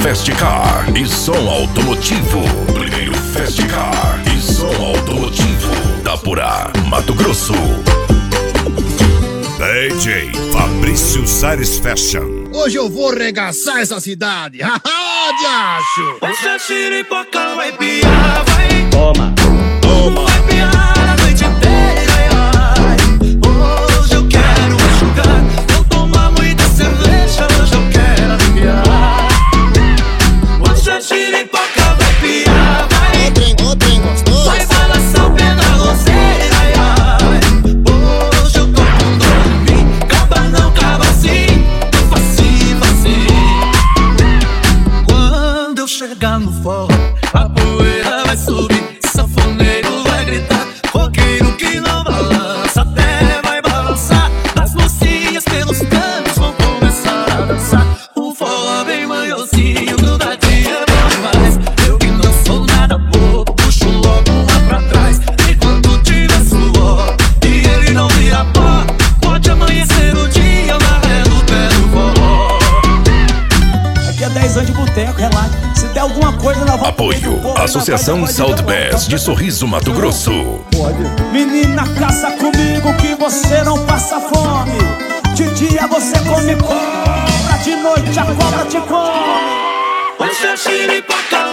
Fast Car e som automotivo. Primeiro Fast Car e som automotivo da Pura, Mato Grosso. DJ Fabrício Satisfaction. Hoje eu vou regaçar essa cidade. Haha, diacho! Hoje a xiripoca vai piar, vai. Toma, toma. Vai piar a noite inteira, ai. Hoje eu quero enxugar. Vou tomar muita cerveja, hoje eu quero aliviar. Hoje a xiripoca vai piar, vai. O trem gostoso. Vai balançar o pé na roseira, ai, ai. Hoje eu tô com dor em mim. Caba não, caba assim. Facinho, facinho. Quando eu chegar no forró, a poeira vai subir. Sanfoneiro vai gritar. Roqueiro que não balança, até vai balançar. As mocinhas pelos cantos vão começar a dançar. O forró bem manhozinho, grudadinho é bom demais. Eu que não sou nada bobo, puxo logo lá pra trás. Enquanto tiver suor e ele não vira pó, pode amanhecer o dia amarrando o pé do forró. Aqui é 10 anos de boteco, relaxa. Se der alguma coisa, nós vamos. Apoio Associação South Bass de Sorriso, Mato Grosso. Menina, caça comigo que você não passa fome. De dia você come cobra, de noite a cobra te come. Hoje a xiripoca